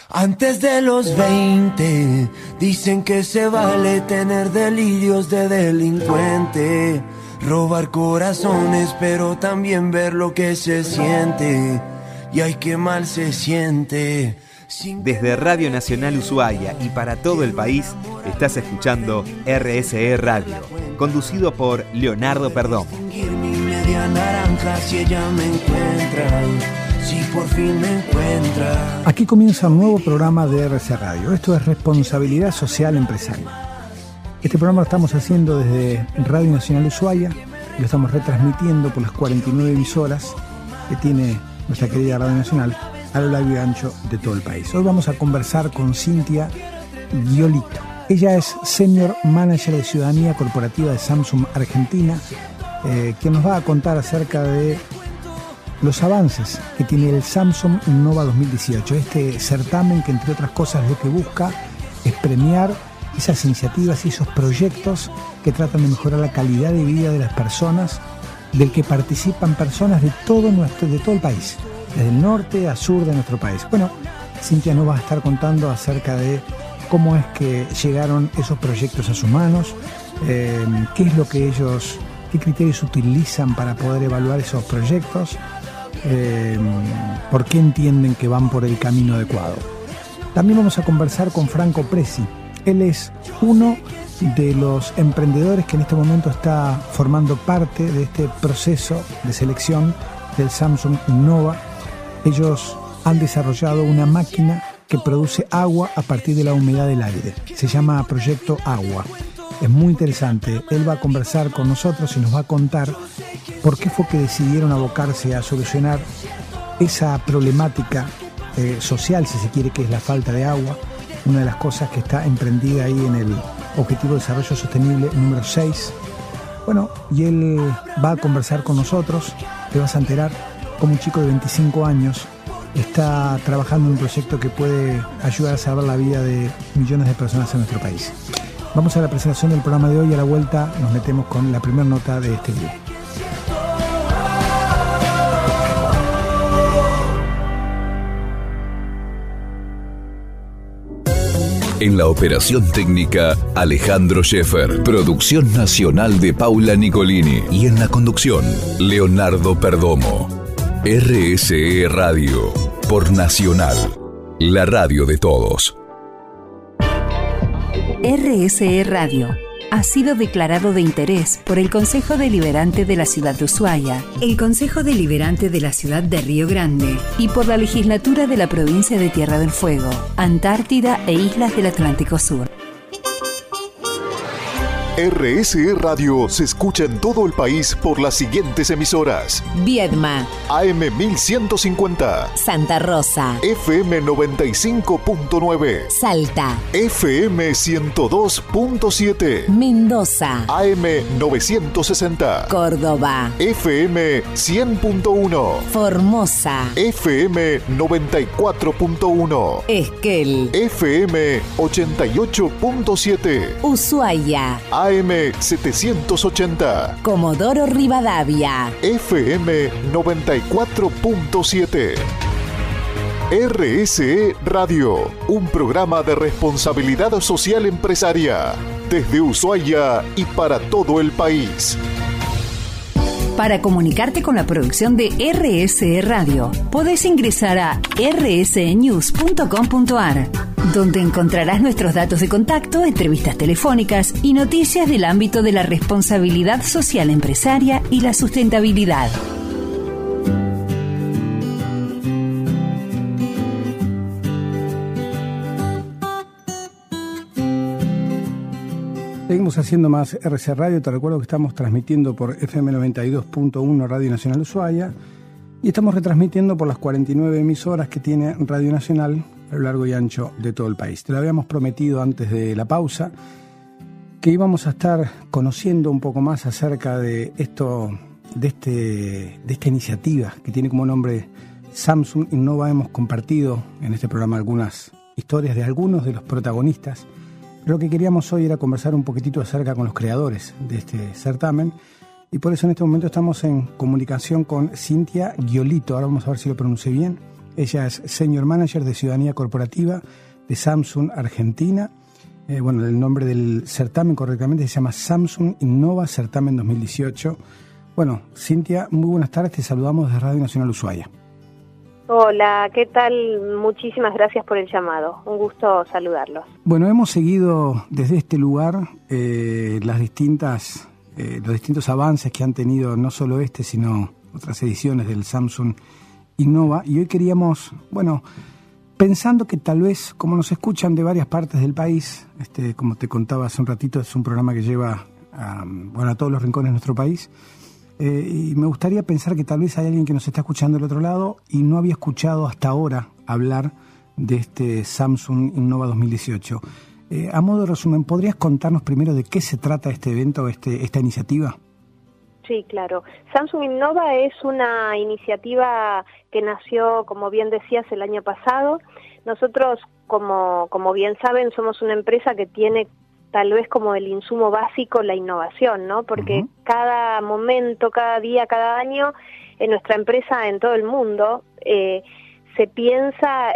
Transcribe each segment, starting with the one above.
Antes de los 20, dicen que se vale tener delirios de delincuente, robar corazones, pero también ver lo que se siente. Y ay, qué mal se siente. Desde Radio Nacional Ushuaia y para todo el país, estás escuchando RSE Radio, conducido por Leonardo Perdomo. Mi media naranja si ella me encuentra. Si por fin me encuentra. Aquí comienza un nuevo programa de RSE Radio. Esto es Responsabilidad Social Empresarial. Este programa lo estamos haciendo desde Radio Nacional Ushuaia y lo estamos retransmitiendo por las 49 emisoras que tiene nuestra querida Radio Nacional a lo largo y ancho de todo el país. Hoy vamos a conversar con Cintia Giolito. Ella es Senior Manager de Ciudadanía Corporativa de Samsung Argentina, que nos va a contar acerca de los avances que tiene el Samsung Innova 2018, este certamen que entre otras cosas lo que busca es premiar esas iniciativas y esos proyectos que tratan de mejorar la calidad de vida de las personas, del que participan personas de todo el país, desde el norte a sur de nuestro país. Bueno, Cintia nos va a estar contando acerca de cómo es que llegaron esos proyectos a sus manos, qué es lo que ellos, qué criterios utilizan para poder evaluar esos proyectos, por qué entienden que van por el camino adecuado. También vamos a conversar con Franco Presi. Él es uno de los emprendedores que en este momento está formando parte de este proceso de selección del Samsung Innova. Ellos han desarrollado una máquina que produce agua a partir de la humedad del aire. Se llama Proyecto Agua. Es muy interesante. Él va a conversar con nosotros y nos va a contar por qué fue que decidieron abocarse a solucionar esa problemática social, si se quiere, que es la falta de agua. Una de las cosas que está emprendida ahí en el Objetivo de Desarrollo Sostenible número 6. Bueno, y él va a conversar con nosotros. Te vas a enterar cómo un chico de 25 años está trabajando en un proyecto que puede ayudar a salvar la vida de millones de personas en nuestro país. Vamos a la presentación del programa de hoy. A la vuelta nos metemos con la primera nota de este día. En la operación técnica, Alejandro Scheffer. Producción nacional de Paula Nicolini. Y en la conducción, Leonardo Perdomo. RSE Radio. Por Nacional. La radio de todos. RSE Radio ha sido declarado de interés por el Consejo Deliberante de la Ciudad de Ushuaia, el Consejo Deliberante de la Ciudad de Río Grande y por la Legislatura de la Provincia de Tierra del Fuego, Antártida e Islas del Atlántico Sur. RSE Radio se escucha en todo el país por las siguientes emisoras: Viedma, AM 1150, Santa Rosa, FM 95.9, Salta, FM 102.7, Mendoza, AM 960, Córdoba, FM 100.1, Formosa, FM 94.1, Esquel, FM 88.7, Ushuaia, AM 780, Comodoro Rivadavia, FM 94.7. RSE Radio, un programa de responsabilidad social empresaria, desde Ushuaia y para todo el país. Para comunicarte con la producción de RSE Radio, podés ingresar a rsenews.com.ar, donde encontrarás nuestros datos de contacto, entrevistas telefónicas y noticias del ámbito de la responsabilidad social empresaria y la sustentabilidad. Seguimos haciendo más RSE Radio. Te recuerdo que estamos transmitiendo por FM 92.1 Radio Nacional Ushuaia y estamos retransmitiendo por las 49 emisoras que tiene Radio Nacional a lo largo y ancho de todo el país. Te lo habíamos prometido antes de la pausa que íbamos a estar conociendo un poco más acerca de esto, de esta iniciativa que tiene como nombre Samsung Innova. Hemos compartido en este programa algunas historias de algunos de los protagonistas. Lo que queríamos hoy era conversar un poquitito acerca con los creadores de este certamen y por eso en este momento estamos en comunicación con Cintia Giolito. Ahora vamos a ver si lo pronuncié bien. Ella es Senior Manager de Ciudadanía Corporativa de Samsung Argentina. El nombre del certamen correctamente se llama Samsung Innova Certamen 2018. Bueno, Cintia, muy buenas tardes, te saludamos desde Radio Nacional Ushuaia. Hola, ¿qué tal? Muchísimas gracias por el llamado, un gusto saludarlos. Bueno, hemos seguido desde este lugar los distintos avances que han tenido no solo sino otras ediciones del Samsung Innova, y hoy queríamos, pensando que tal vez, como nos escuchan de varias partes del país, como te contaba hace un ratito, es un programa que lleva a todos los rincones de nuestro país, y me gustaría pensar que tal vez hay alguien que nos está escuchando del otro lado y no había escuchado hasta ahora hablar de este Samsung Innova 2018. A modo de resumen, ¿podrías contarnos primero de qué se trata este evento, esta iniciativa? Sí, claro. Samsung Innova es una iniciativa que nació, como bien decías, el año pasado. Nosotros, como bien saben, somos una empresa que tiene tal vez como el insumo básico la innovación, ¿no? Porque cada momento, cada día, cada año, en nuestra empresa, en todo el mundo, se piensa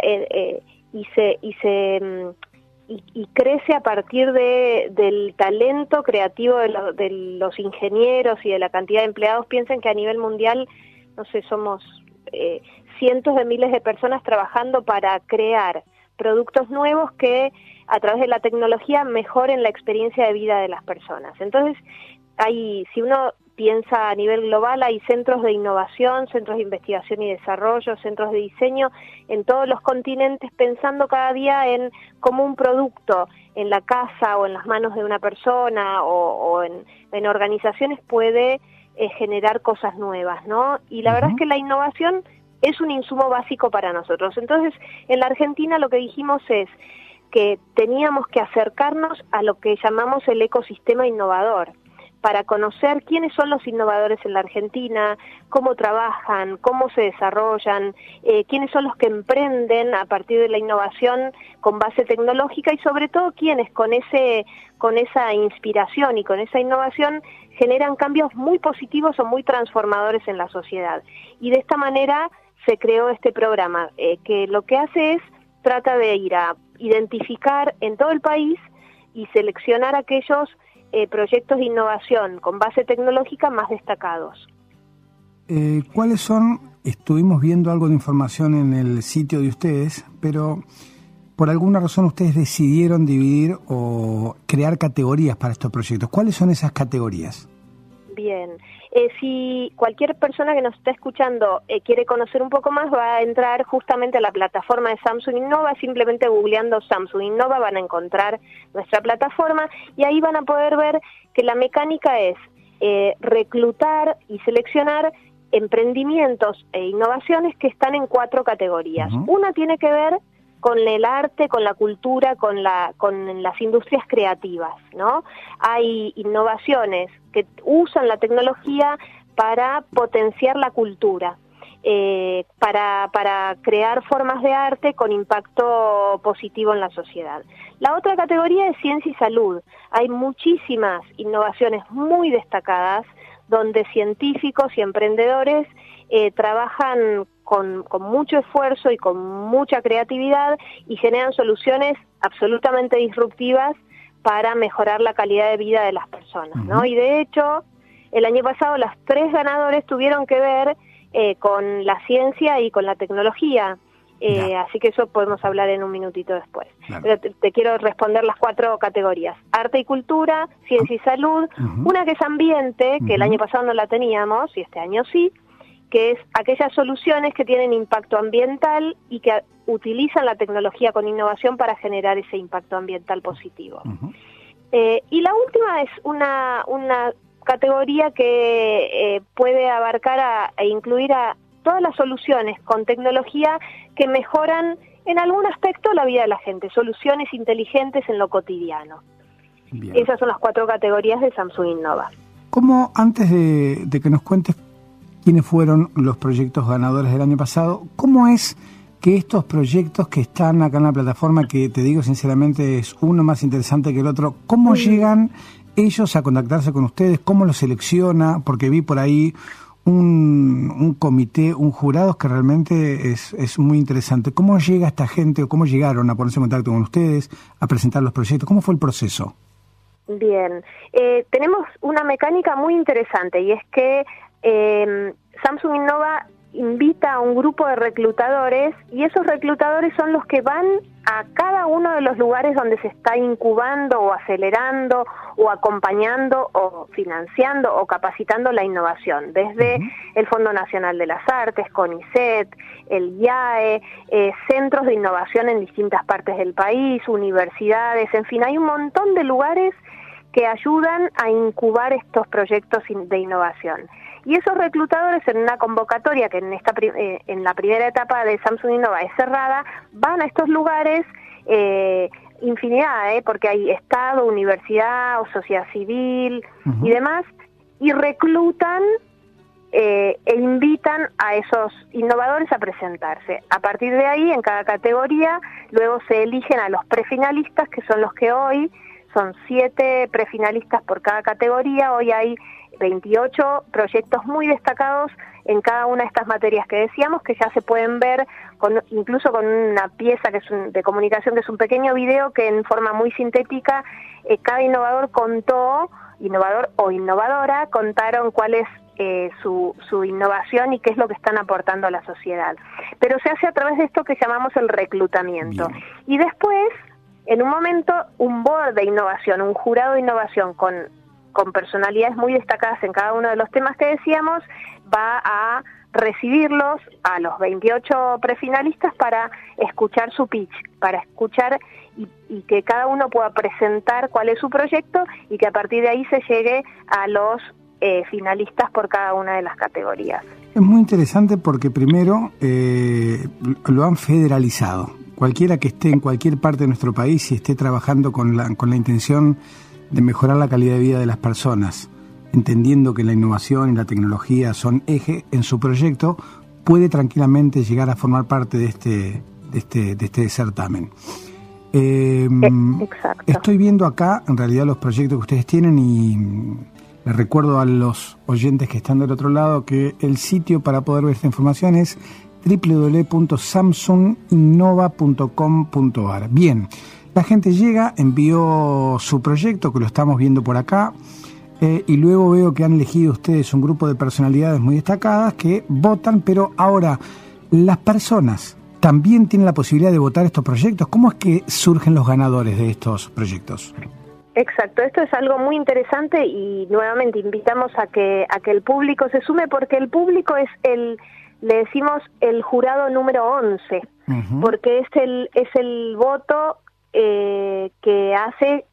y crece a partir del talento creativo de los ingenieros y de la cantidad de empleados. Piensen que a nivel mundial, somos cientos de miles de personas trabajando para crear productos nuevos que a través de la tecnología mejoren la experiencia de vida de las personas. Entonces, si uno piensa a nivel global, hay centros de innovación, centros de investigación y desarrollo, centros de diseño en todos los continentes, pensando cada día en cómo un producto en la casa o en las manos de una persona o en organizaciones puede generar cosas nuevas, ¿no? Y la verdad es que la innovación es un insumo básico para nosotros. Entonces, en la Argentina lo que dijimos es que teníamos que acercarnos a lo que llamamos el ecosistema innovador, para conocer quiénes son los innovadores en la Argentina, cómo trabajan, cómo se desarrollan, quiénes son los que emprenden a partir de la innovación con base tecnológica y sobre todo quiénes con esa inspiración y con esa innovación generan cambios muy positivos o muy transformadores en la sociedad. Y de esta manera se creó este programa, que lo que hace es trata de ir a identificar en todo el país y seleccionar aquellos proyectos de innovación con base tecnológica más destacados. ¿Cuáles son? Estuvimos viendo algo de información en el sitio de ustedes, pero por alguna razón ustedes decidieron dividir o crear categorías para estos proyectos. ¿Cuáles son esas categorías? Bien, si cualquier persona que nos está escuchando quiere conocer un poco más, va a entrar justamente a la plataforma de Samsung Innova, simplemente googleando Samsung Innova van a encontrar nuestra plataforma y ahí van a poder ver que la mecánica es reclutar y seleccionar emprendimientos e innovaciones que están en 4 categorías. Una tiene que ver con el arte, con la cultura, con las industrias creativas, ¿no? Hay innovaciones que usan la tecnología para potenciar la cultura, para crear formas de arte con impacto positivo en la sociedad. La otra categoría es ciencia y salud. Hay muchísimas innovaciones muy destacadas donde científicos y emprendedores trabajan con mucho esfuerzo y con mucha creatividad y generan soluciones absolutamente disruptivas para mejorar la calidad de vida de las personas, ¿no? Y de hecho, el año pasado las 3 ganadores tuvieron que ver con la ciencia y con la tecnología, así que eso podemos hablar en un minutito después. Claro. Pero te quiero responder las 4 categorías: arte y cultura, ciencia y salud, una que es ambiente, que el año pasado no la teníamos y este año sí, que es aquellas soluciones que tienen impacto ambiental y que utilizan la tecnología con innovación para generar ese impacto ambiental positivo. Y la última es una categoría que puede abarcar e incluir a todas las soluciones con tecnología que mejoran en algún aspecto la vida de la gente, soluciones inteligentes en lo cotidiano. Bien. Esas son las 4 categorías de Samsung Innova. ¿Cómo, antes de que nos cuentes quiénes fueron los proyectos ganadores del año pasado, cómo es que estos proyectos que están acá en la plataforma, que te digo sinceramente es uno más interesante que el otro, cómo llegan ellos a contactarse con ustedes, cómo los selecciona? Porque vi por ahí un comité, un jurado que realmente es muy interesante. ¿Cómo llega esta gente o cómo llegaron a ponerse en contacto con ustedes, a presentar los proyectos? ¿Cómo fue el proceso? Bien, tenemos una mecánica muy interesante y es que Samsung Innova invita a un grupo de reclutadores y esos reclutadores son los que van a cada uno de los lugares donde se está incubando o acelerando o acompañando o financiando o capacitando la innovación, desde el Fondo Nacional de las Artes, CONICET, el IAE, centros de innovación en distintas partes del país, universidades, en fin, hay un montón de lugares que ayudan a incubar estos proyectos de innovación. Y esos reclutadores en una convocatoria que en la primera etapa de Samsung Innova es cerrada, van a estos lugares, infinidad, porque hay Estado, universidad o sociedad civil y demás, y reclutan e invitan a esos innovadores a presentarse. A partir de ahí, en cada categoría, luego se eligen a los prefinalistas, que son los que hoy son 7 prefinalistas por cada categoría. Hoy hay 28 proyectos muy destacados en cada una de estas materias que decíamos, que ya se pueden ver incluso con una pieza que es de comunicación, que es un pequeño video que en forma muy sintética cada innovador o innovadora contaron cuál es su innovación y qué es lo que están aportando a la sociedad. Pero se hace a través de esto que llamamos el reclutamiento. Bien. Y después, en un momento, un board de innovación, un jurado de innovación con personalidades muy destacadas en cada uno de los temas que decíamos, va a recibirlos a los 28 prefinalistas para escuchar su pitch, para escuchar y que cada uno pueda presentar cuál es su proyecto y que a partir de ahí se llegue a los finalistas por cada una de las categorías. Es muy interesante porque primero lo han federalizado. Cualquiera que esté en cualquier parte de nuestro país y esté trabajando con la intención de mejorar la calidad de vida de las personas, entendiendo que la innovación y la tecnología son eje en su proyecto, puede tranquilamente llegar a formar parte de este certamen. Exacto. Estoy viendo acá, en realidad, los proyectos que ustedes tienen y les recuerdo a los oyentes que están del otro lado que el sitio para poder ver esta información es www.samsunginnova.com.ar. Bien, la gente llega, envió su proyecto, que lo estamos viendo por acá, y luego veo que han elegido ustedes un grupo de personalidades muy destacadas que votan, pero ahora, las personas también tienen la posibilidad de votar estos proyectos. ¿Cómo es que surgen los ganadores de estos proyectos? Exacto, esto es algo muy interesante y nuevamente invitamos a que el público se sume, porque el público es le decimos el jurado número 11, porque es el voto que hace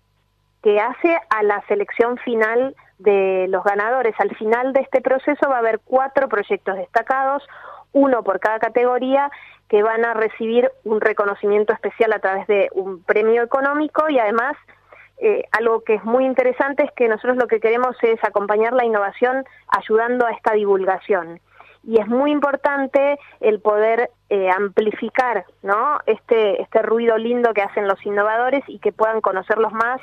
a la selección final de los ganadores. Al final de este proceso va a haber 4 proyectos destacados, uno por cada categoría, que van a recibir un reconocimiento especial a través de un premio económico y además algo que es muy interesante es que nosotros lo que queremos es acompañar la innovación ayudando a esta divulgación. Y es muy importante el poder amplificar, ¿no?, este ruido lindo que hacen los innovadores y que puedan conocerlos más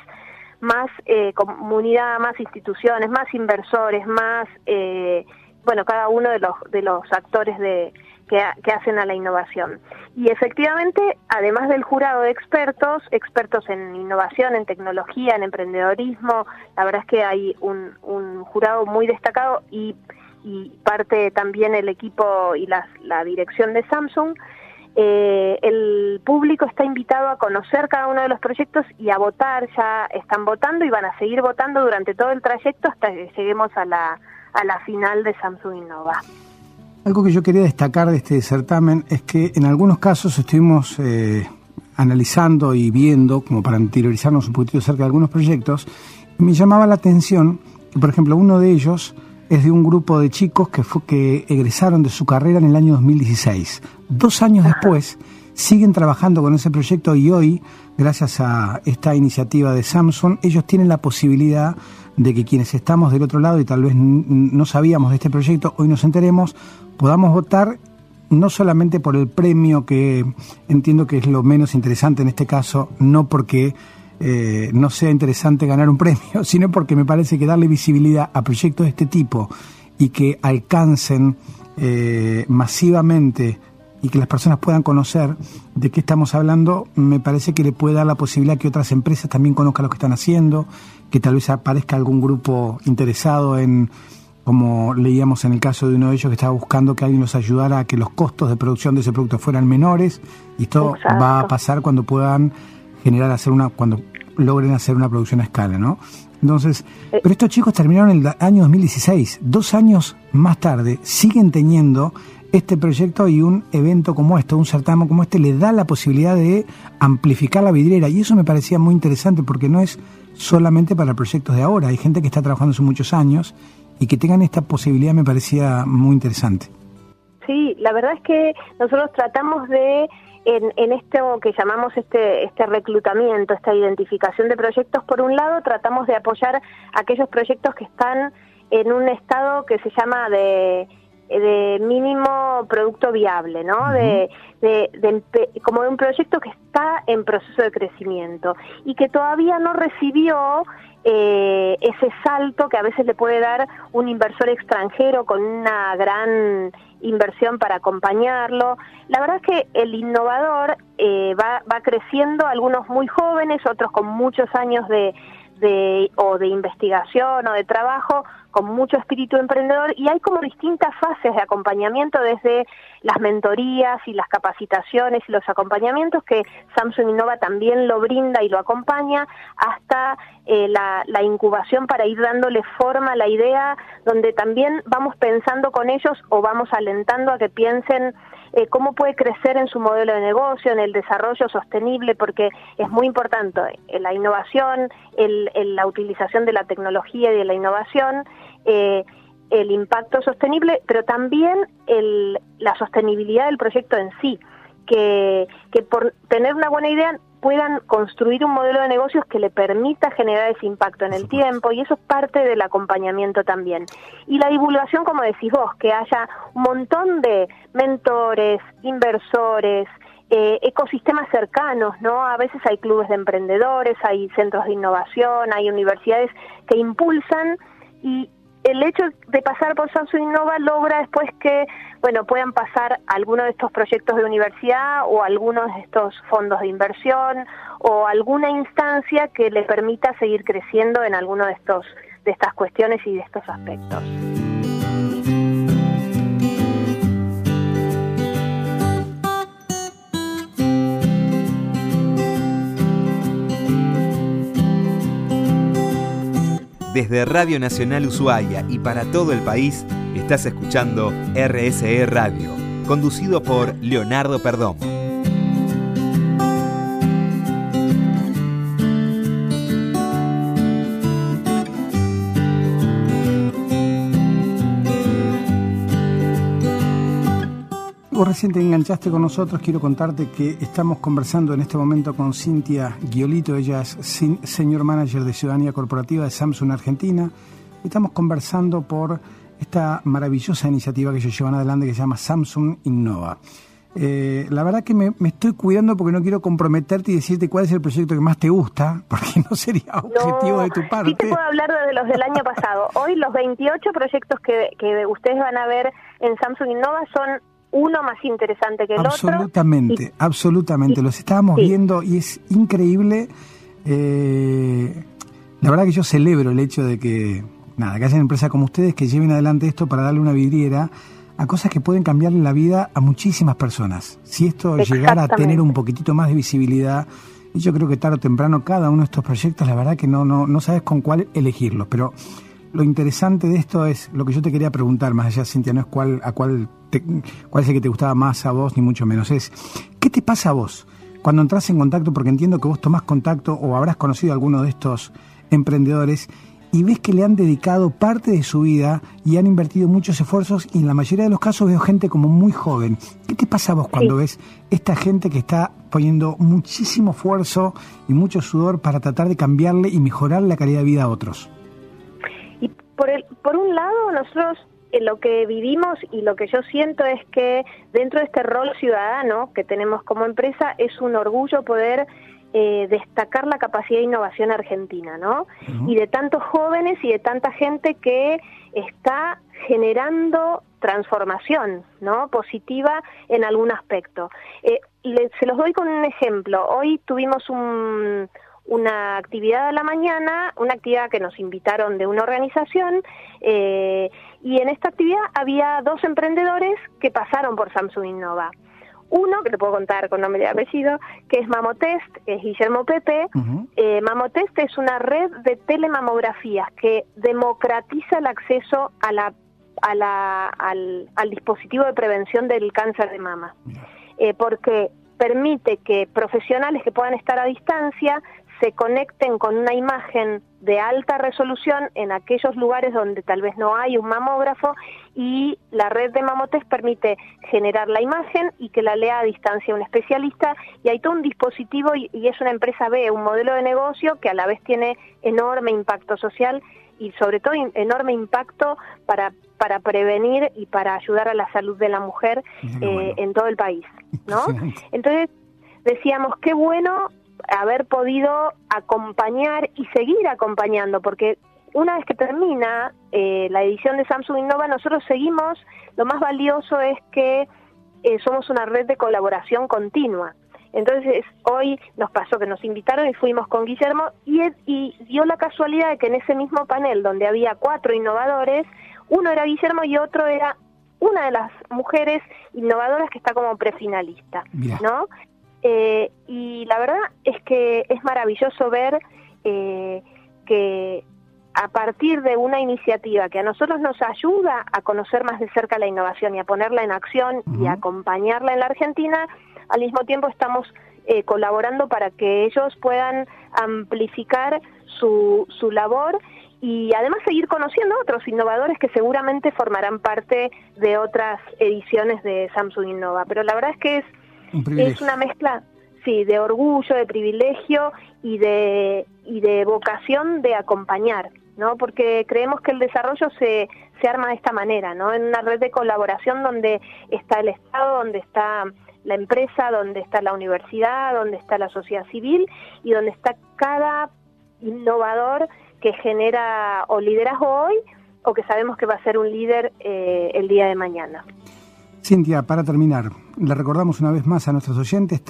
comunidad, más instituciones, más inversores, más cada uno de los actores que hacen a la innovación. Y efectivamente, además del jurado de expertos en innovación, en tecnología, en emprendedorismo, la verdad es que hay un jurado muy destacado y parte también el equipo y la dirección de Samsung. El público está invitado a conocer cada uno de los proyectos y a votar. Ya están votando y van a seguir votando durante todo el trayecto hasta que lleguemos a la final de Samsung Innova. Algo que yo quería destacar de este certamen es que en algunos casos estuvimos analizando y viendo, como para interiorizarnos un poquito acerca de algunos proyectos, y me llamaba la atención que, por ejemplo, uno de ellos es de un grupo de chicos que egresaron de su carrera en el año 2016. 2 años después siguen trabajando con ese proyecto y hoy, gracias a esta iniciativa de Samsung, ellos tienen la posibilidad de que quienes estamos del otro lado y tal vez no sabíamos de este proyecto, hoy nos enteremos, podamos votar no solamente por el premio, que entiendo que es lo menos interesante en este caso, no porque no sea interesante ganar un premio, sino porque me parece que darle visibilidad a proyectos de este tipo y que alcancen masivamente y que las personas puedan conocer de qué estamos hablando, me parece que le puede dar la posibilidad que otras empresas también conozcan lo que están haciendo, que tal vez aparezca algún grupo interesado en, como leíamos en el caso de uno de ellos que estaba buscando que alguien los ayudara a que los costos de producción de ese producto fueran menores, y esto Exacto. va a pasar cuando puedan cuando logren hacer una producción a escala, ¿no? Entonces, pero estos chicos terminaron en el año 2016, 2 años más tarde, siguen teniendo este proyecto, y un evento como este, un certamen como este, le da la posibilidad de amplificar la vidriera, y eso me parecía muy interesante porque no es solamente para proyectos de ahora, hay gente que está trabajando hace muchos años, y que tengan esta posibilidad me parecía muy interesante. Sí, la verdad es que nosotros tratamos de, en esto que llamamos este reclutamiento, esta identificación de proyectos, por un lado tratamos de apoyar aquellos proyectos que están en un estado que se llama de mínimo producto viable, ¿no? Como de un proyecto que está en proceso de crecimiento y que todavía no recibió ese salto que a veces le puede dar un inversor extranjero con una gran inversión para acompañarlo. La verdad es que el innovador va creciendo, algunos muy jóvenes, otros con muchos años de investigación o de trabajo, con mucho espíritu emprendedor, y hay como distintas fases de acompañamiento, desde las mentorías y las capacitaciones y los acompañamientos que Samsung Innova también lo brinda y lo acompaña, hasta la incubación para ir dándole forma a la idea, donde también vamos pensando con ellos o vamos alentando a que piensen cómo puede crecer en su modelo de negocio, en el desarrollo sostenible, porque es muy importante la innovación, la utilización de la tecnología y de la innovación, el impacto sostenible, pero también la sostenibilidad del proyecto en sí, que por tener una buena idea puedan construir un modelo de negocios que le permita generar ese impacto en el tiempo, y eso es parte del acompañamiento también. Y la divulgación, como decís vos, que haya un montón de mentores, inversores, ecosistemas cercanos, ¿no? A veces hay clubes de emprendedores, hay centros de innovación, hay universidades que impulsan, y el hecho de pasar por Samsung Innova logra después que, bueno, puedan pasar algunos de estos proyectos de universidad o algunos de estos fondos de inversión o alguna instancia que le permita seguir creciendo en alguno de estas cuestiones y de estos aspectos. Desde Radio Nacional Ushuaia y para todo el país, estás escuchando RSE Radio, conducido por Leonardo Perdomo. Vos recién te enganchaste con nosotros, quiero contarte que estamos conversando en este momento con Cintia Giolito, ella es Senior Manager de Ciudadanía Corporativa de Samsung Argentina. Estamos conversando por esta maravillosa iniciativa que ellos llevan adelante que se llama Samsung Innova. La verdad que me estoy cuidando porque no quiero comprometerte y decirte cuál es el proyecto que más te gusta, porque no sería objetivo de tu parte. Sí te puedo hablar de los del año pasado. Hoy los 28 proyectos que ustedes van a ver en Samsung Innova son uno más interesante que el absolutamente, otro. Absolutamente. Los estábamos viendo y es increíble. La verdad que yo celebro el hecho de que haya empresas como ustedes que lleven adelante esto para darle una vidriera a cosas que pueden cambiarle la vida a muchísimas personas. Si esto llegara a tener un poquitito más de visibilidad, y yo creo que tarde o temprano cada uno de estos proyectos, la verdad que no sabes con cuál elegirlos, pero lo interesante de esto es lo que yo te quería preguntar, más allá, Cintia, no es cuál es el que te gustaba más a vos, ni mucho menos, es ¿qué te pasa a vos cuando entras en contacto? Porque entiendo que vos tomás contacto o habrás conocido a alguno de estos emprendedores y ves que le han dedicado parte de su vida y han invertido muchos esfuerzos, y en la mayoría de los casos veo gente como muy joven. ¿Qué te pasa a vos cuando ves esta gente que está poniendo muchísimo esfuerzo y mucho sudor para tratar de cambiarle y mejorar la calidad de vida a otros? Y por un lado, nosotros lo que vivimos y lo que yo siento es que dentro de este rol ciudadano que tenemos como empresa es un orgullo poder destacar la capacidad de innovación argentina, ¿no? Y de tantos jóvenes y de tanta gente que está generando transformación, ¿no? Positiva en algún aspecto. Se los doy con un ejemplo. Hoy tuvimos una actividad a la mañana, una actividad que nos invitaron de una organización, y en esta actividad había 2 emprendedores que pasaron por Samsung Innova. Uno, que te puedo contar con nombre y apellido, que es Mamotest, que es Guillermo Pepe. Mamotest es una red de telemamografías que democratiza el acceso al dispositivo de prevención del cáncer de mama, porque permite que profesionales que puedan estar a distancia se conecten con una imagen de alta resolución en aquellos lugares donde tal vez no hay un mamógrafo, y la red de Mamotest permite generar la imagen y que la lea a distancia un especialista, y hay todo un dispositivo y es una empresa B, un modelo de negocio que a la vez tiene enorme impacto social y sobre todo enorme impacto para prevenir y para ayudar a la salud de la mujer en todo el país, ¿no? Entonces decíamos, qué bueno haber podido acompañar y seguir acompañando, porque una vez que termina la edición de Samsung Innova, nosotros seguimos, lo más valioso es que somos una red de colaboración continua. Entonces hoy nos pasó que nos invitaron y fuimos con Guillermo, y dio la casualidad de que en ese mismo panel donde había 4 innovadores, uno era Guillermo y otro era una de las mujeres innovadoras que está como prefinalista, ¿no? Y la verdad es que es maravilloso ver que a partir de una iniciativa que a nosotros nos ayuda a conocer más de cerca la innovación y a ponerla en acción y a acompañarla en la Argentina, al mismo tiempo estamos colaborando para que ellos puedan amplificar su labor y además seguir conociendo a otros innovadores que seguramente formarán parte de otras ediciones de Samsung Innova. Pero la verdad es que es una mezcla, sí, de orgullo, de privilegio y de vocación de acompañar, ¿no? Porque creemos que el desarrollo se arma de esta manera, ¿no? En una red de colaboración donde está el Estado, donde está la empresa, donde está la universidad, donde está la sociedad civil y donde está cada innovador que genera o liderazgo hoy o que sabemos que va a ser un líder el día de mañana. Cintia, para terminar, le recordamos una vez más a nuestros oyentes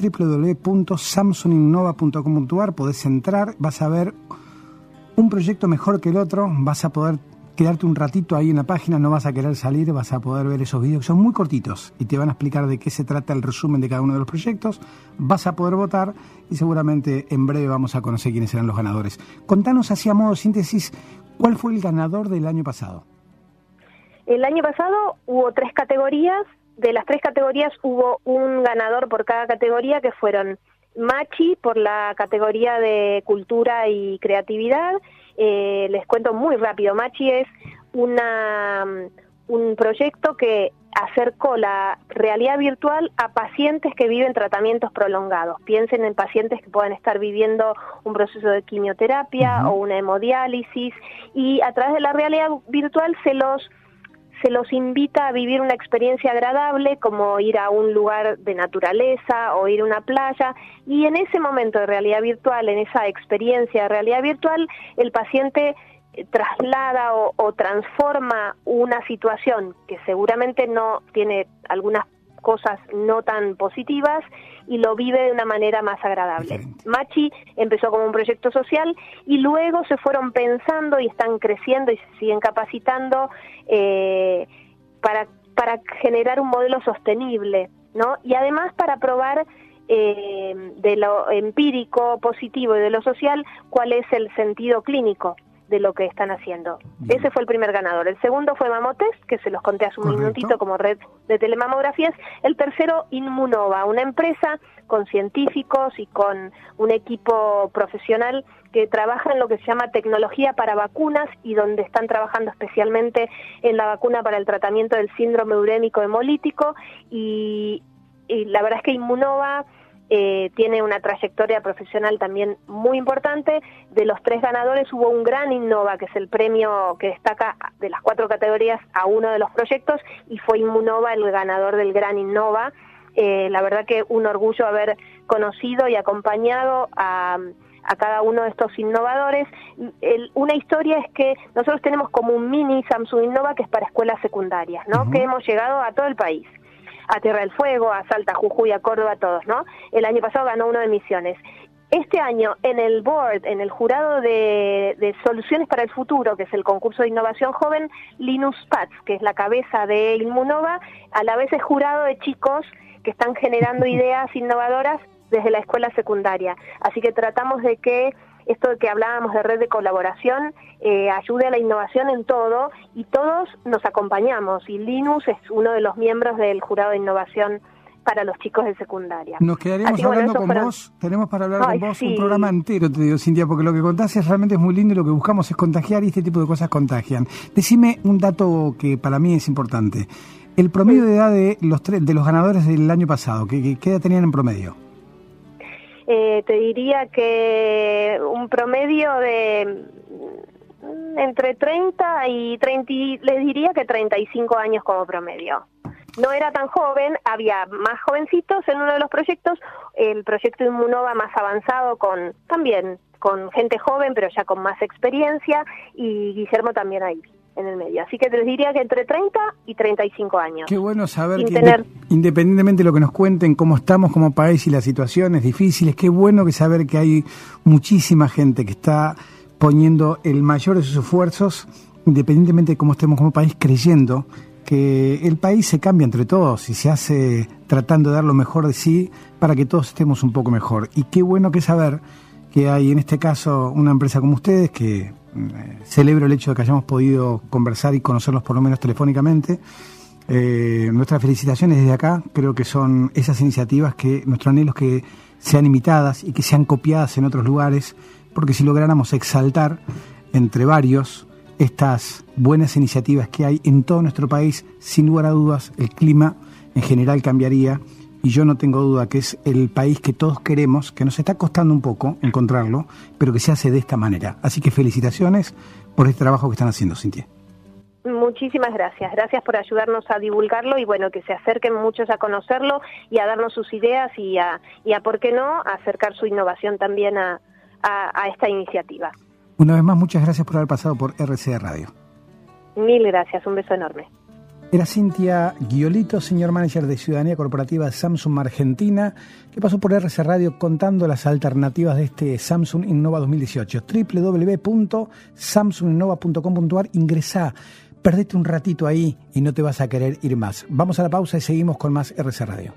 www.samsunginnova.com.ar. Podés entrar, vas a ver un proyecto mejor que el otro, vas a poder quedarte un ratito ahí en la página, no vas a querer salir, vas a poder ver esos videos que son muy cortitos y te van a explicar de qué se trata el resumen de cada uno de los proyectos, vas a poder votar y seguramente en breve vamos a conocer quiénes serán los ganadores. Contanos así a modo de síntesis, ¿cuál fue el ganador del año pasado? El año pasado hubo 3 categorías, de las 3 categorías hubo un ganador por cada categoría, que fueron Machi por la categoría de cultura y creatividad. Les cuento muy rápido. Machi es un proyecto que acercó la realidad virtual a pacientes que viven tratamientos prolongados. Piensen en pacientes que puedan estar viviendo un proceso de quimioterapia o una hemodiálisis, y a través de la realidad virtual se los invita a vivir una experiencia agradable, como ir a un lugar de naturaleza o ir a una playa, y en ese momento de realidad virtual, en esa experiencia de realidad virtual, el paciente traslada o transforma una situación que seguramente no tiene algunas cosas no tan positivas y lo vive de una manera más agradable. Machi empezó como un proyecto social y luego se fueron pensando y están creciendo y se siguen capacitando para generar un modelo sostenible, ¿no? Y además para probar de lo empírico, positivo y de lo social, cuál es el sentido clínico de lo que están haciendo. Bien. Ese fue el primer ganador. El segundo fue Mamotest, que se los conté hace un minutito como red de telemamografías. El tercero, Inmunova, una empresa con científicos y con un equipo profesional que trabaja en lo que se llama tecnología para vacunas y donde están trabajando especialmente en la vacuna para el tratamiento del síndrome urémico hemolítico, y la verdad es que Inmunova tiene una trayectoria profesional también muy importante. De los 3 ganadores hubo un Gran Innova, que es el premio que destaca de las 4 categorías a uno de los proyectos, y fue Inmunova el ganador del Gran Innova. La verdad que un orgullo haber conocido y acompañado a cada uno de estos innovadores. Una historia es que nosotros tenemos como un mini Samsung Innova que es para escuelas secundarias, ¿no? Uh-huh. Que hemos llegado a todo el país, a Tierra del Fuego, a Salta, Jujuy, a Córdoba, a todos, ¿no? El año pasado ganó uno de Misiones. Este año, en el board, en el jurado de Soluciones para el Futuro, que es el concurso de innovación joven, Linus Paz, que es la cabeza de Inmunova, a la vez es jurado de chicos que están generando ideas innovadoras desde la escuela secundaria. Así que tratamos de que esto de que hablábamos de red de colaboración ayude a la innovación en todo, y todos nos acompañamos, y Linus es uno de los miembros del jurado de innovación para los chicos de secundaria. Nos quedaríamos hablando con vos, tenemos para hablar con vos un programa entero, te digo, Cintia, porque lo que contás realmente es muy lindo y lo que buscamos es contagiar, y este tipo de cosas contagian. Decime un dato que para mí es importante. El promedio de edad de los ganadores del año pasado, ¿qué edad tenían en promedio? Te diría que un promedio de entre 30 y 30, les diría que 35 años como promedio. No era tan joven, había más jovencitos en uno de los proyectos, el proyecto Inmunova más avanzado también con gente joven, pero ya con más experiencia, y Guillermo también ahí en el medio. Así que les diría que entre 30 y 35 años. Qué bueno saber que independientemente de lo que nos cuenten, cómo estamos como país y las situaciones difíciles, qué bueno que saber que hay muchísima gente que está poniendo el mayor de sus esfuerzos, independientemente de cómo estemos como país, creyendo que el país se cambia entre todos y se hace tratando de dar lo mejor de sí para que todos estemos un poco mejor. Y qué bueno que saber que hay en este caso una empresa como ustedes, que celebro el hecho de que hayamos podido conversar y conocerlos por lo menos telefónicamente. Nuestras felicitaciones desde acá. Creo que son esas iniciativas que nuestro anhelo es que sean imitadas y que sean copiadas en otros lugares, porque si lográramos exaltar entre varios estas buenas iniciativas que hay en todo nuestro país, sin lugar a dudas el clima en general cambiaría, y yo no tengo duda que es el país que todos queremos, que nos está costando un poco encontrarlo, pero que se hace de esta manera. Así que felicitaciones por este trabajo que están haciendo, Cintia. Muchísimas gracias. Gracias por ayudarnos a divulgarlo, y bueno, que se acerquen muchos a conocerlo y a darnos sus ideas y a ¿por qué no?, a acercar su innovación también a esta iniciativa. Una vez más, muchas gracias por haber pasado por RCA Radio. Mil gracias, un beso enorme. Era Cintia Giolito, Senior Manager de Ciudadanía Corporativa de Samsung Argentina, que pasó por RCA Radio contando las alternativas de este Samsung Innova 2018. www.samsunginnova.com.ar. Ingresá, perdete un ratito ahí y no te vas a querer ir más. Vamos a la pausa y seguimos con más RCA Radio.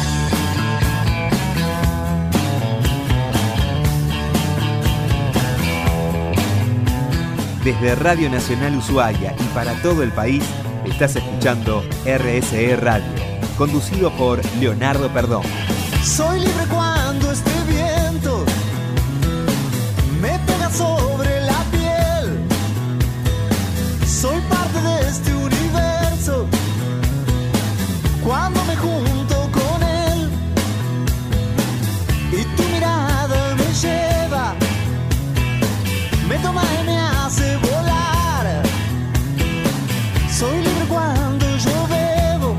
Desde Radio Nacional Ushuaia y para todo el país, estás escuchando RSE Radio, conducido por Leonardo Perdomo. Soy libre cuando este viento me pega sobre la piel. Soy parte de este universo cuando me junto con él. Y tu mirada me lleva, me toma y me hace volar. Soy libre cuando yo bebo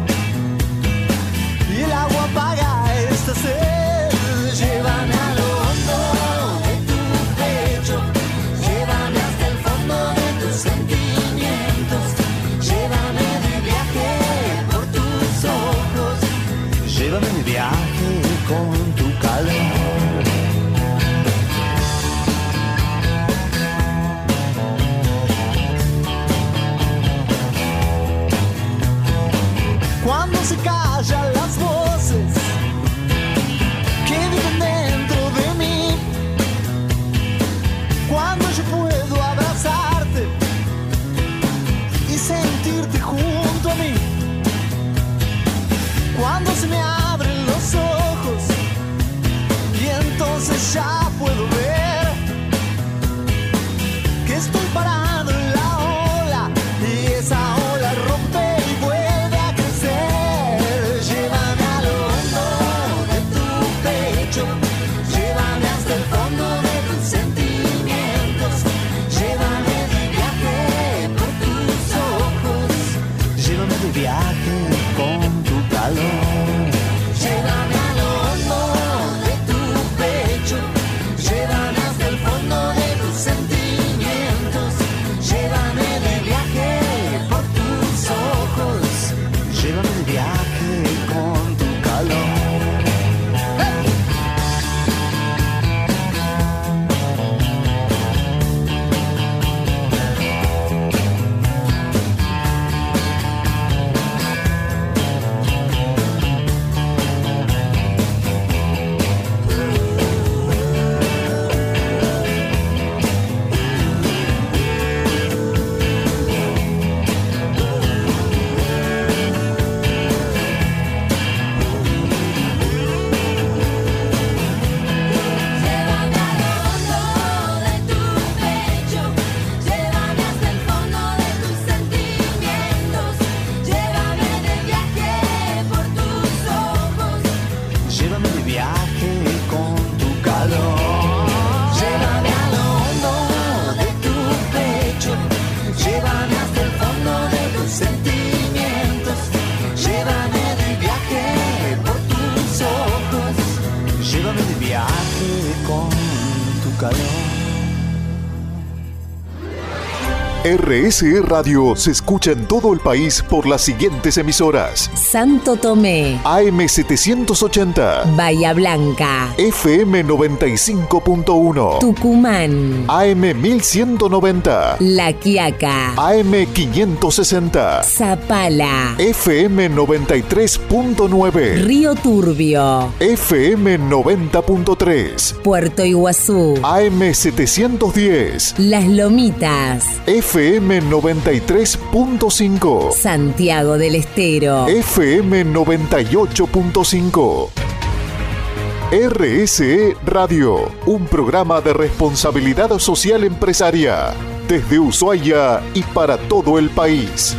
y el agua apaga esta sed. Llévame a lo hondo de tu pecho, llévame hasta el fondo de tus sentimientos, llévame de viaje por tus ojos, llévame de viaje con tu calor. Cuando se callan las voces que viven dentro de mí, cuando yo puedo abrazarte y sentirte junto a mí, cuando se me abren los ojos y entonces ya puedo ver que estoy parado en la ola y esa ola rompe y vuelve a crecer. Llévame a lo hondo de tu pecho, llévame hasta el fondo de tus sentimientos, llévame de viaje por tus ojos, llévame de viaje con tu calor. calor. RSE Radio se escucha en todo el país por las siguientes emisoras: Santo Tomé, AM 780, Bahía Blanca, FM 95.1, Tucumán, AM 1190, La Quiaca, AM 560, Zapala, FM 93.9, Río Turbio, FM 90.3, Puerto Iguazú, AM 710, Las Lomitas, FM 93.5, Santiago del Estero, FM 98.5. RSE Radio, un programa de responsabilidad social empresaria, desde Ushuaia y para todo el país.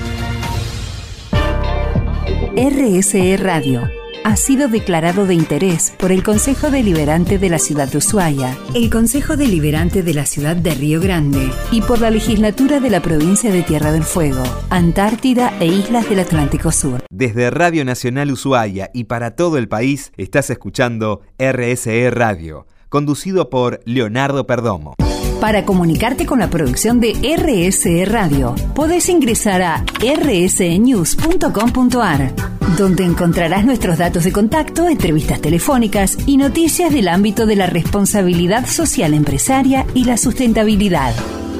RSE Radio ha sido declarado de interés por el Consejo Deliberante de la Ciudad de Ushuaia, el Consejo Deliberante de la Ciudad de Río Grande y por la Legislatura de la Provincia de Tierra del Fuego, Antártida e Islas del Atlántico Sur. Desde Radio Nacional Ushuaia y para todo el país estás escuchando RSE Radio, conducido por Leonardo Perdomo. Para comunicarte con la producción de RSE Radio, podés ingresar a rsenews.com.ar, donde encontrarás nuestros datos de contacto, entrevistas telefónicas y noticias del ámbito de la responsabilidad social empresaria y la sustentabilidad.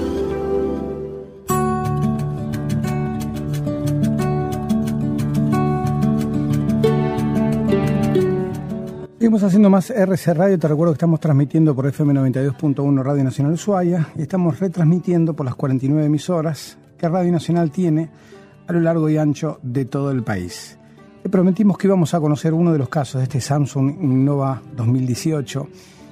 Seguimos haciendo más RSE Radio. Te recuerdo que estamos transmitiendo por FM 92.1 Radio Nacional Ushuaia y estamos retransmitiendo por las 49 emisoras que Radio Nacional tiene a lo largo y ancho de todo el país. Le prometimos que íbamos a conocer uno de los casos de este Samsung Innova 2018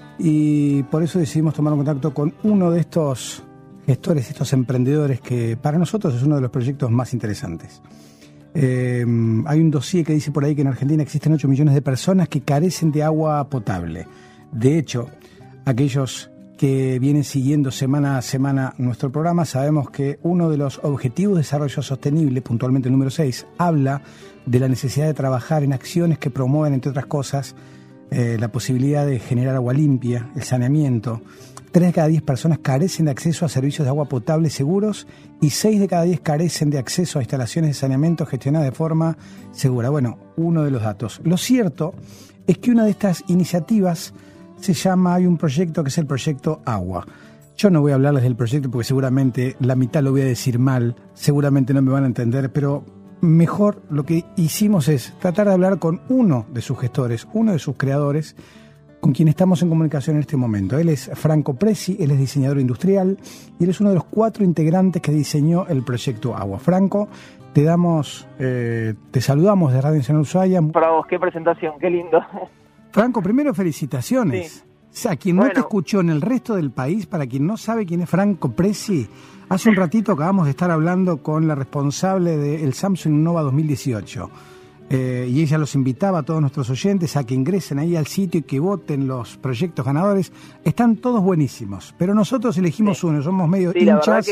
y por eso decidimos tomar contacto con uno de estos gestores, estos emprendedores que para nosotros es uno de los proyectos más interesantes. Hay un dossier que dice por ahí que en Argentina existen 8 millones de personas que carecen de agua potable. De hecho, aquellos que vienen siguiendo semana a semana nuestro programa, sabemos que uno de los objetivos de desarrollo sostenible, puntualmente el número 6, habla de la necesidad de trabajar en acciones que promueven, entre otras cosas, la posibilidad de generar agua limpia, el saneamiento. 3 de cada 10 personas carecen de acceso a servicios de agua potable seguros y 6 de cada 10 carecen de acceso a instalaciones de saneamiento gestionadas de forma segura. Bueno, uno de los datos. Lo cierto es que una de estas iniciativas hay un proyecto que es el proyecto Agua. Yo no voy a hablarles del proyecto porque seguramente la mitad lo voy a decir mal, seguramente no me van a entender, pero mejor lo que hicimos es tratar de hablar con uno de sus gestores, uno de sus creadores, con quien estamos en comunicación en este momento. Él es Franco Presi, él es diseñador industrial y él es uno de los 4 integrantes que diseñó el proyecto Agua. Franco, te saludamos de Radio Nacional Ushuaia. Para vos, qué presentación, qué lindo. Franco, primero felicitaciones. Sí. O sea, quien no te escuchó en el resto del país, para quien no sabe quién es Franco Presi, hace un ratito acabamos de estar hablando con la responsable del Samsung Innova 2018. Y ella los invitaba a todos nuestros oyentes a que ingresen ahí al sitio y que voten los proyectos ganadores. Están todos buenísimos, pero nosotros elegimos uno, somos medio hinchas.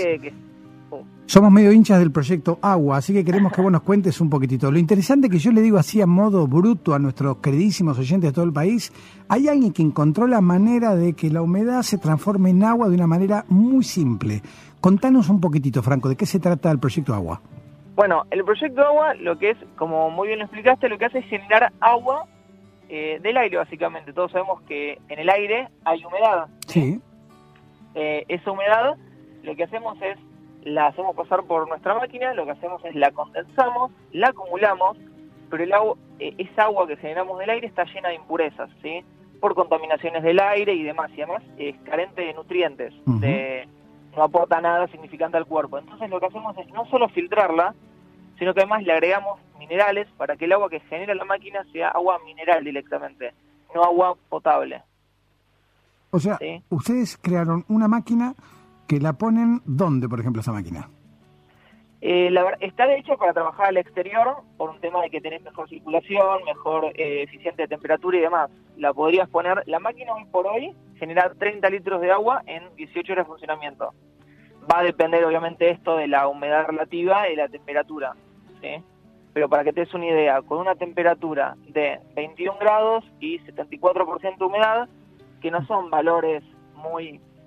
Somos medio hinchas del proyecto Agua, así que queremos que vos nos cuentes un poquitito. Lo interesante que yo le digo así a modo bruto a nuestros queridísimos oyentes de todo el país, hay alguien que encontró la manera de que la humedad se transforme en agua de una manera muy simple. Contanos un poquitito, Franco, ¿de qué se trata el proyecto Agua? Bueno, el proyecto Agua, lo que es, como muy bien lo explicaste, lo que hace es generar agua del aire, básicamente. Todos sabemos que en el aire hay humedad. Sí. Esa humedad, lo que hacemos es, la hacemos pasar por nuestra máquina, lo que hacemos es la condensamos, la acumulamos, pero el agua, esa agua que generamos del aire está llena de impurezas, ¿sí? Por contaminaciones del aire y demás, y además es carente de nutrientes, no aporta nada significante al cuerpo. Entonces lo que hacemos es no solo filtrarla, sino que además le agregamos minerales para que el agua que genera la máquina sea agua mineral directamente, no agua potable. O sea, ¿sí? Ustedes crearon una máquina que la ponen, ¿dónde, por ejemplo, esa máquina? Está de hecho para trabajar al exterior, por un tema de que tenés mejor circulación, mejor eficiente de temperatura y demás. La podrías poner, la máquina hoy por hoy genera 30 litros de agua en 18 horas de funcionamiento. Va a depender obviamente esto de la humedad relativa y la temperatura, ¿sí? Pero para que te des una idea, con una temperatura de 21 grados y 74% de humedad, que no son valores muy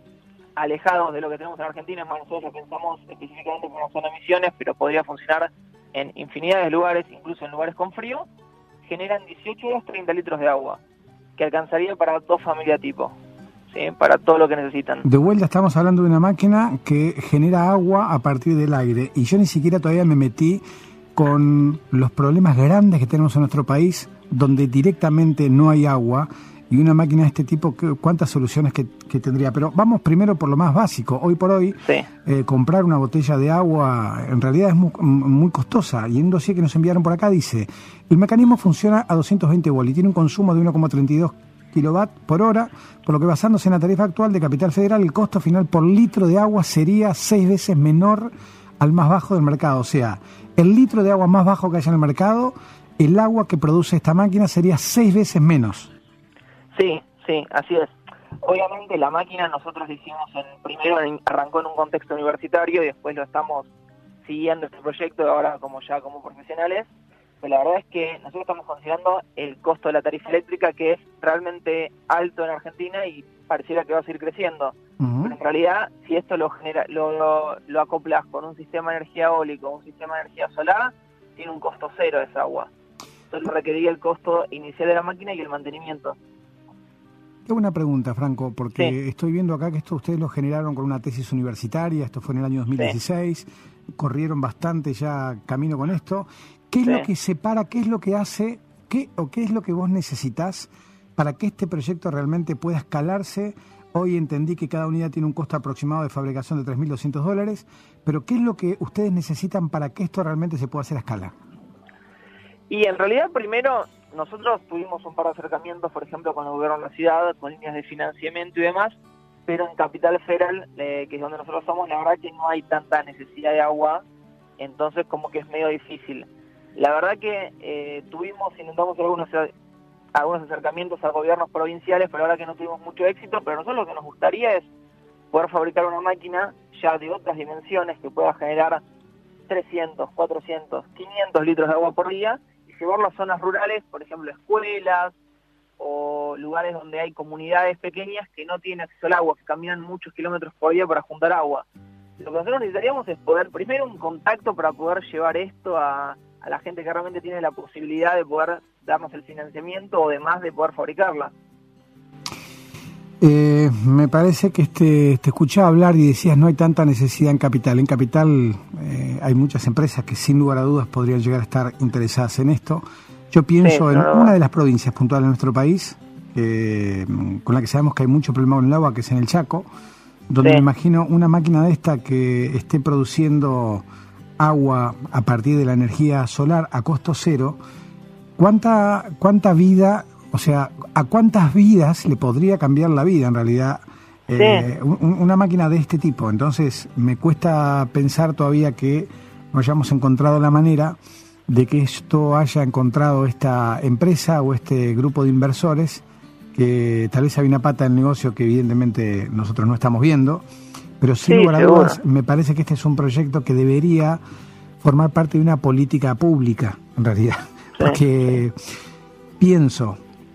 alejados de lo que tenemos en Argentina. Es más, nosotros pensamos específicamente por una zona de Misiones, pero podría funcionar en infinidad de lugares, incluso en lugares con frío. Generan 18 horas 30 litros de agua, que alcanzaría para 2 familias tipo, ¿sí? Para todo lo que necesitan. De vuelta estamos hablando de una máquina que genera agua a partir del aire, y yo ni siquiera todavía me metí con los problemas grandes que tenemos en nuestro país, donde directamente no hay agua, y una máquina de este tipo, ¿cuántas soluciones que tendría? Pero vamos primero por lo más básico. Hoy por hoy, sí. Comprar una botella de agua en realidad es muy costosa, y en un dossier que nos enviaron por acá dice: el mecanismo funciona a 220 volt y tiene un consumo de 1,32 kilowatt por hora, por lo que, basándose en la tarifa actual de Capital Federal, el costo final por litro de agua sería 6 veces menor al más bajo del mercado. O sea, el litro de agua más bajo que haya en el mercado, el agua que produce esta máquina sería 6 veces menos. Sí, así es. Obviamente la máquina nosotros la hicimos primero arrancó en un contexto universitario y después lo estamos siguiendo este proyecto ahora como profesionales. Pero la verdad es que nosotros estamos considerando el costo de la tarifa eléctrica, que es realmente alto en Argentina y pareciera que va a seguir creciendo. Uh-huh. Pero en realidad, si esto lo acoplas con un sistema de energía eólico, un sistema de energía solar, tiene un costo cero esa agua. Solo requeriría el costo inicial de la máquina y el mantenimiento. Qué buena pregunta, Franco, porque sí. Estoy viendo acá que esto ustedes lo generaron con una tesis universitaria, esto fue en el año 2016, sí. Corrieron bastante ya camino con esto. ¿Qué es lo que separa, qué es lo que hace, qué es lo que vos necesitas para que este proyecto realmente pueda escalarse? Hoy entendí que cada unidad tiene un costo aproximado de fabricación de $3.200, pero ¿qué es lo que ustedes necesitan para que esto realmente se pueda hacer a escala? Y en realidad, primero, nosotros tuvimos un par de acercamientos, por ejemplo, con el gobierno de la ciudad, con líneas de financiamiento y demás, pero en Capital Federal, que es donde nosotros somos, la verdad que no hay tanta necesidad de agua, entonces como que es medio difícil. La verdad que intentamos hacer algunos acercamientos a gobiernos provinciales, pero la verdad que no tuvimos mucho éxito. Pero nosotros lo que nos gustaría es poder fabricar una máquina ya de otras dimensiones que pueda generar 300, 400, 500 litros de agua por día y llevarlo a zonas rurales, por ejemplo escuelas o lugares donde hay comunidades pequeñas que no tienen acceso al agua, que caminan muchos kilómetros por día para juntar agua. Lo que nosotros necesitaríamos es poder, primero, un contacto para poder llevar esto a la gente que realmente tiene la posibilidad de poder darnos el financiamiento o demás de poder fabricarla. Me parece que te escuchaba hablar y decías no hay tanta necesidad en Capital. En Capital hay muchas empresas que sin lugar a dudas podrían llegar a estar interesadas en esto. Yo pienso en una de las provincias puntuales de nuestro país, con la que sabemos que hay mucho problema con el agua, que es en el Chaco, donde me imagino una máquina de esta que esté produciendo agua a partir de la energía solar a costo cero. ¿Cuánta vida, o sea, a cuántas vidas le podría cambiar la vida en realidad una máquina de este tipo? Entonces me cuesta pensar todavía que no hayamos encontrado la manera de que esto haya encontrado esta empresa o este grupo de inversores, que tal vez hay una pata del negocio que evidentemente nosotros no estamos viendo, pero sin lugar a dudas me parece que este es un proyecto que debería formar parte de una política pública en realidad, porque pienso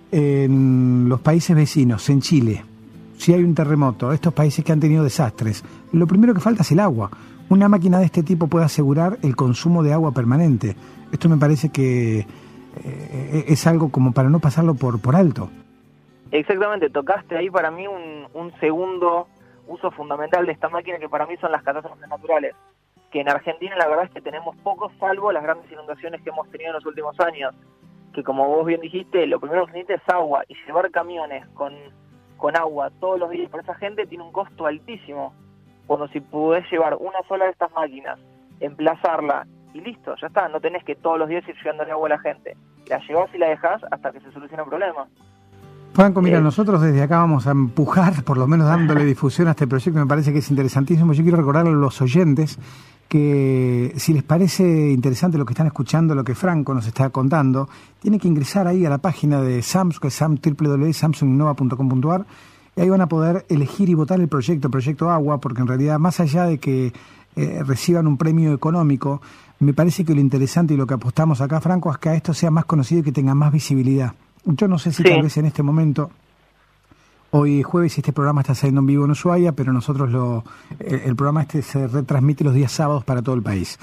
en los países vecinos, en Chile, si hay un terremoto, estos países que han tenido desastres, lo primero que falta es el agua. Una máquina de este tipo puede asegurar el consumo de agua permanente. Esto me parece que es algo como para no pasarlo por alto. Exactamente, tocaste ahí para mí un segundo uso fundamental de esta máquina, que para mí son las catástrofes naturales, que en Argentina la verdad es que tenemos pocos, salvo las grandes inundaciones que hemos tenido en los últimos años, que como vos bien dijiste, lo primero que se necesita es agua, y llevar camiones con agua todos los días para esa gente tiene un costo altísimo, cuando si podés llevar una sola de estas máquinas, emplazarla y listo, ya está, no tenés que todos los días ir llevándole agua a la gente, la llevás y la dejás hasta que se solucione el problema. Franco, mira, nosotros desde acá vamos a empujar, por lo menos dándole difusión a este proyecto, me parece que es interesantísimo. Yo quiero recordarle a los oyentes que si les parece interesante lo que están escuchando, lo que Franco nos está contando, tienen que ingresar ahí a la página de Samsung, que es www.samsunginnova.com.ar, y ahí van a poder elegir y votar el proyecto Agua, porque en realidad, más allá de que reciban un premio económico, me parece que lo interesante y lo que apostamos acá, Franco, es que a esto sea más conocido y que tenga más visibilidad. Yo no sé si tal vez en este momento Hoy es jueves y este programa está saliendo en vivo en Ushuaia, pero nosotros el programa se retransmite los días sábados para todo el país.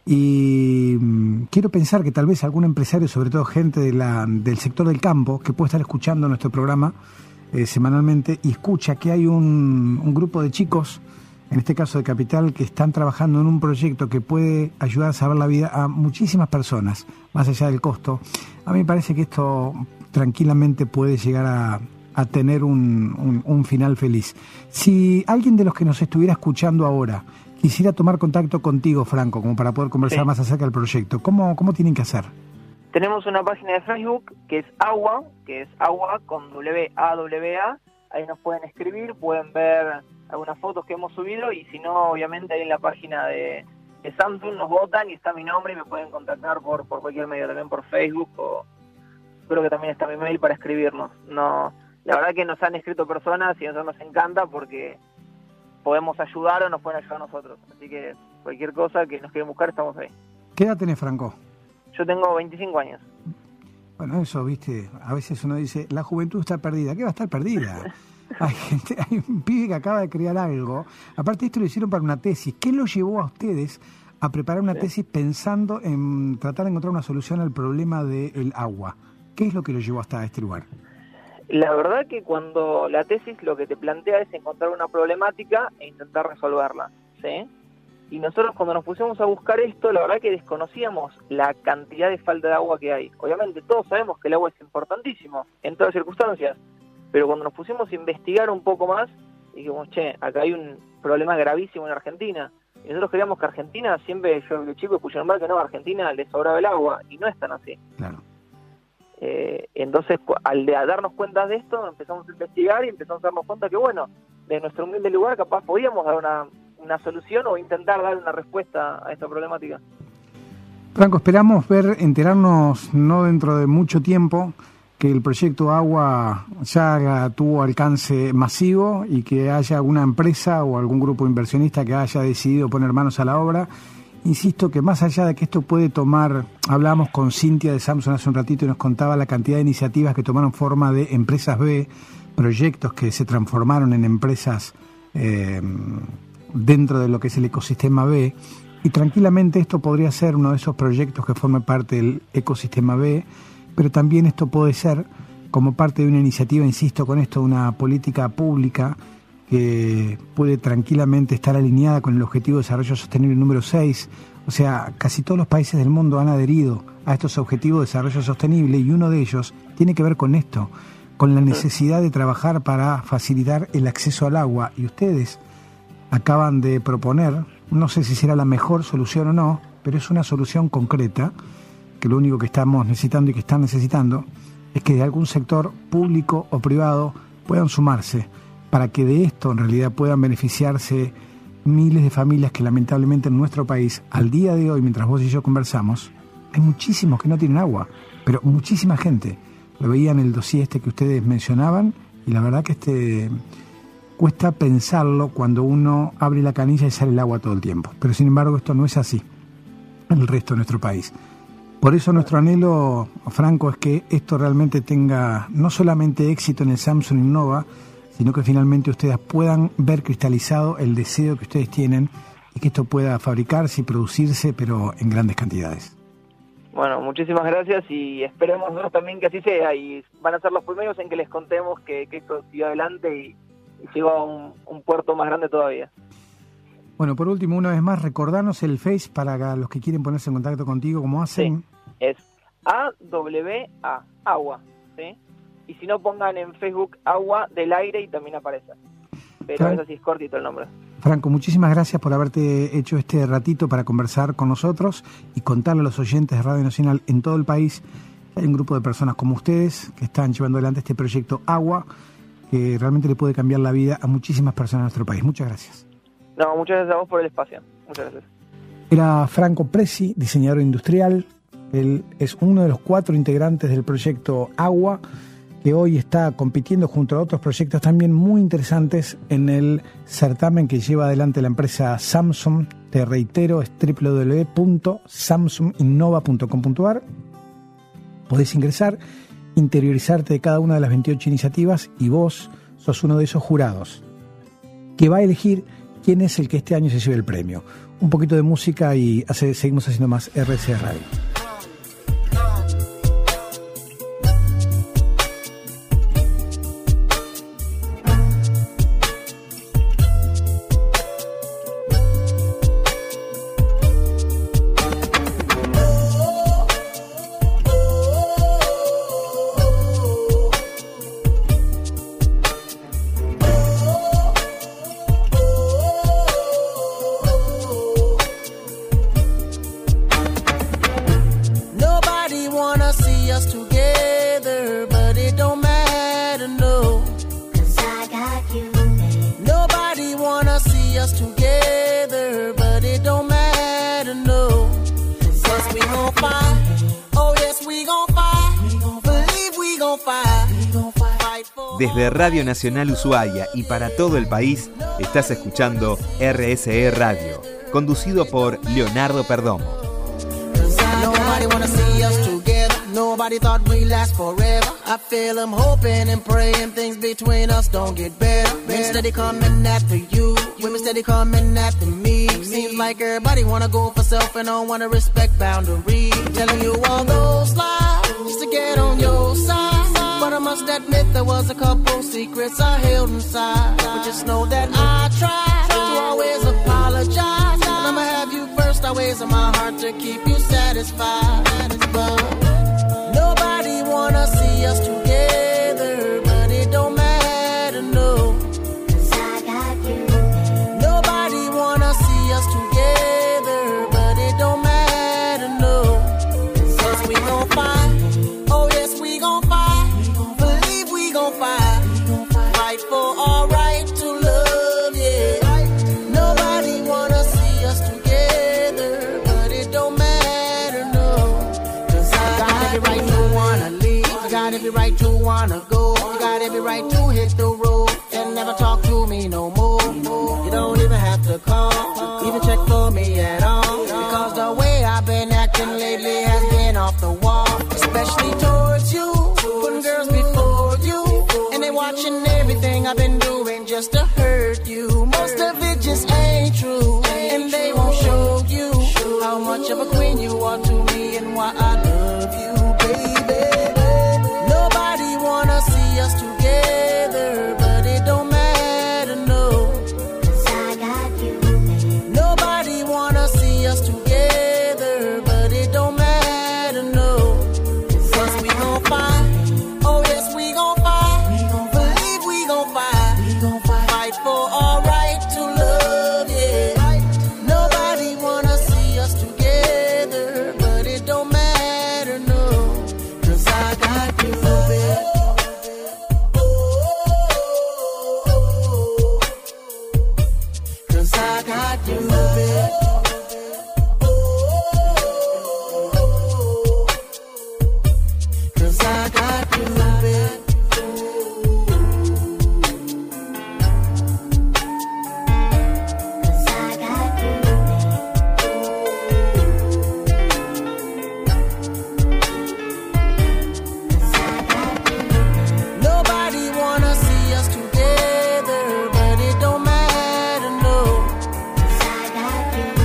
Y quiero pensar que tal vez algún empresario, sobre todo gente del sector del campo, que puede estar escuchando nuestro programa semanalmente y escucha que hay un grupo de chicos, en este caso de Capital, que están trabajando en un proyecto que puede ayudar a salvar la vida a muchísimas personas, más allá del costo. A mí me parece que esto tranquilamente puede llegar a tener un final feliz. Si alguien de los que nos estuviera escuchando ahora quisiera tomar contacto contigo, Franco, como para poder conversar más acerca del proyecto, ¿cómo tienen que hacer? Tenemos una página de Facebook que es Agua con W-A-W-A. Ahí nos pueden escribir, pueden ver algunas fotos que hemos subido y si no, obviamente ahí en la página de Samsung nos votan y está mi nombre y me pueden contactar por cualquier medio, también por Facebook o creo que también está mi mail para escribirnos. No, la verdad que nos han escrito personas y a nosotros nos encanta porque podemos ayudar o nos pueden ayudar a nosotros. Así que cualquier cosa que nos quieren buscar, estamos ahí. ¿Qué edad tenés, Franco? Yo tengo 25 años. Bueno, eso, viste, a veces uno dice, la juventud está perdida. ¿Qué va a estar perdida? Hay un pibe que acaba de crear algo. Aparte, esto lo hicieron para una tesis. ¿Qué lo llevó a ustedes a preparar una tesis pensando en tratar de encontrar una solución al problema del agua? ¿Qué es lo que lo llevó hasta este lugar? La verdad que cuando la tesis lo que te plantea es encontrar una problemática e intentar resolverla, ¿sí? Y nosotros cuando nos pusimos a buscar esto, la verdad que desconocíamos la cantidad de falta de agua que hay. Obviamente todos sabemos que el agua es importantísimo en todas las circunstancias, pero cuando nos pusimos a investigar un poco más, dijimos, acá hay un problema gravísimo en Argentina. Y nosotros creíamos que Argentina, siempre yo de chico escuché mal que no, a Argentina le sobraba el agua, y no es tan así. Claro. Entonces, al darnos cuenta de esto, empezamos a investigar y empezamos a darnos cuenta que, bueno, de nuestro humilde lugar capaz podíamos dar una solución o intentar dar una respuesta a esta problemática. Franco, esperamos enterarnos no dentro de mucho tiempo que el proyecto Agua ya tuvo alcance masivo y que haya alguna empresa o algún grupo inversionista que haya decidido poner manos a la obra. Insisto que más allá de que esto puede tomar, hablábamos con Cintia de Samsung hace un ratito y nos contaba la cantidad de iniciativas que tomaron forma de empresas B, proyectos que se transformaron en empresas dentro de lo que es el ecosistema B, y tranquilamente esto podría ser uno de esos proyectos que forme parte del ecosistema B, pero también esto puede ser como parte de una iniciativa, insisto con esto, una política pública que puede tranquilamente estar alineada con el Objetivo de Desarrollo Sostenible número 6. O sea, casi todos los países del mundo han adherido a estos Objetivos de Desarrollo Sostenible y uno de ellos tiene que ver con esto, con la necesidad de trabajar para facilitar el acceso al agua. Y ustedes acaban de proponer, no sé si será la mejor solución o no, pero es una solución concreta, que lo único que estamos necesitando y que están necesitando es que de algún sector público o privado puedan sumarse para que de esto en realidad puedan beneficiarse miles de familias que lamentablemente en nuestro país, al día de hoy, mientras vos y yo conversamos, hay muchísimos que no tienen agua, pero muchísima gente. Lo veía en el dossier que ustedes mencionaban y la verdad que cuesta pensarlo cuando uno abre la canilla y sale el agua todo el tiempo. Pero sin embargo esto no es así en el resto de nuestro país. Por eso nuestro anhelo, Franco, es que esto realmente tenga no solamente éxito en el Samsung Innova, sino que finalmente ustedes puedan ver cristalizado el deseo que ustedes tienen y que esto pueda fabricarse y producirse, pero en grandes cantidades. Bueno, muchísimas gracias y esperemos nosotros también que así sea y van a ser los primeros en que les contemos que esto siga adelante y llegó a un puerto más grande todavía. Bueno, por último, una vez más, recordanos el Face para los que quieren ponerse en contacto contigo, ¿cómo hacen? Sí, es AWA, agua, ¿sí? Y si no, pongan en Facebook Agua del Aire y también aparece. Pero es así, es cortito el nombre. Franco, muchísimas gracias por haberte hecho este ratito para conversar con nosotros y contarle a los oyentes de Radio Nacional en todo el país. Hay un grupo de personas como ustedes que están llevando adelante este proyecto Agua, que realmente le puede cambiar la vida a muchísimas personas en nuestro país. Muchas gracias. No, muchas gracias a vos por el espacio. Muchas gracias. Era Franco Presi, diseñador industrial. Él es uno de los 4 integrantes del proyecto Agua, que hoy está compitiendo junto a otros proyectos también muy interesantes en el certamen que lleva adelante la empresa Samsung. Te reitero, es www.samsunginnova.com.ar. Podés ingresar, interiorizarte de cada una de las 28 iniciativas y vos, sos uno de esos jurados que va a elegir quién es el que este año se lleve el premio. Un poquito de música y seguimos haciendo más RSE Radio. Desde Radio Nacional Ushuaia y para todo el país, estás escuchando RSE Radio, conducido por Leonardo Perdomo. Nobody thought we'd last forever. I feel I'm hoping and praying things between us don't get better. Men steady coming after you, women steady coming after me. Seems like everybody wanna go for self and don't wanna respect boundaries. Telling you all those lies just to get on your side. But I must admit there was a couple secrets I held inside. But just know that I tried to always apologize. And I'ma have you first always in my heart to keep you satisfied. But nobody wanna see us together, but it don't matter, no. 'Cause I got you. Nobody wanna see us together, but it don't matter, no. 'Cause we gon' fight, oh yes we gon' fight. Believe we gon' fight. Fight for our right to love, yeah. Nobody wanna see us together, but it don't matter, no. 'Cause I got every right to wanna leave. You got every right to wanna go. You got every right to hit the road and never talk to me no more. You don't even have to call, even check for me at all. Because the way I've been acting lately has been off the wall. Especially towards you, putting girls before you. And they watching everything I've been doing just to hurt you. Most of it just ain't true, and they won't show you how much of a queen you are to me and why I love you, baby. Nobody wanna see us together, but it don't matter, no. 'Cause I got you. Nobody wanna see us together, but it don't matter, no. 'Cause we gon' fight, oh yes we gon' fight. Believe we gon' fight. Fight for our right to love, yeah. Nobody wanna see us together, but it don't matter, no. 'Cause I got you, baby. 'Cause I got you, baby. 'Cause I got you, baby. Nobody wanna see us together, but it don't matter, no. 'Cause I got you.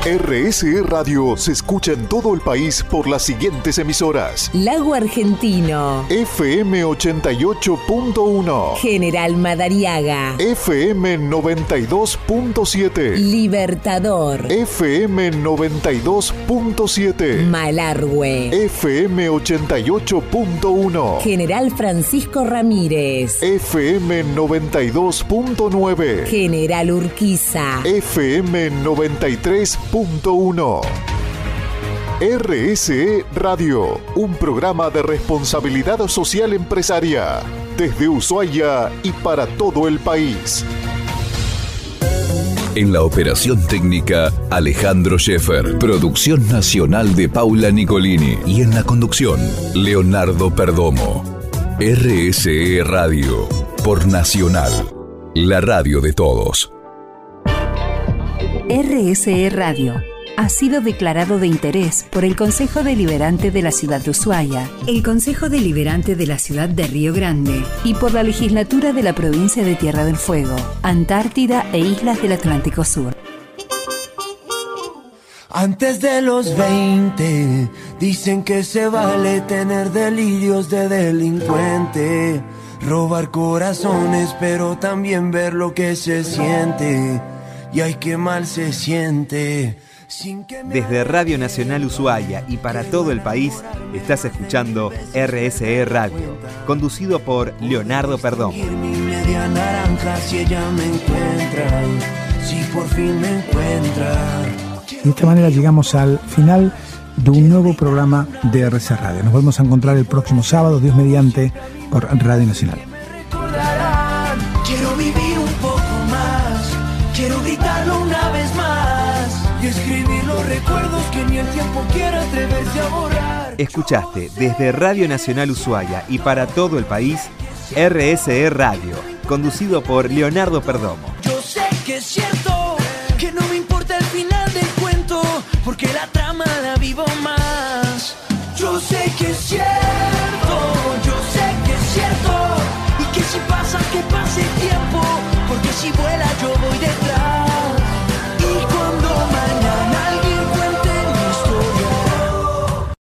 RSE Radio se escucha en todo el país por las siguientes emisoras: Lago Argentino, FM 88.1, General Madariaga, FM 92.7, Libertador, FM 92.7, Malargüe, FM 88.1, General Francisco Ramírez, FM 92.9, General Urquiza, FM 93.1. RSE Radio, un programa de responsabilidad social empresaria, desde Ushuaia y para todo el país. En la operación técnica, Alejandro Scheffer. Producción nacional de Paula Nicolini. Y en la conducción, Leonardo Perdomo. RSE Radio, por Nacional, la radio de todos. RSE Radio ha sido declarado de interés por el Consejo Deliberante de la Ciudad de Ushuaia, el Consejo Deliberante de la Ciudad de Río Grande y por la Legislatura de la Provincia de Tierra del Fuego, Antártida e Islas del Atlántico Sur. Antes de los 20 dicen que se vale tener delirios de delincuente, robar corazones pero también ver lo que se siente. Y ay, qué mal se siente. Desde Radio Nacional Ushuaia y para todo el país, estás escuchando RSE Radio, conducido por Leonardo Perdomo. Mi media naranja si ella me encuentra, si por fin me encuentra. De esta manera llegamos al final de un nuevo programa de RSE Radio. Nos volvemos a encontrar el próximo sábado, Dios mediante, por Radio Nacional. Quiero vivir un poco más, quiero gritarlo una vez más y escribir los recuerdos que ni el tiempo quiera atreverse a borrar. Escuchaste desde Radio Nacional Ushuaia y para todo el país, RSE Radio, conducido por Leonardo Perdomo. Yo sé que es cierto, que no me importa el final del cuento, porque la trama la vivo más. Yo sé que es cierto, yo sé que es cierto, y que si pasa que pase el tiempo, porque si vuela yo voy detrás.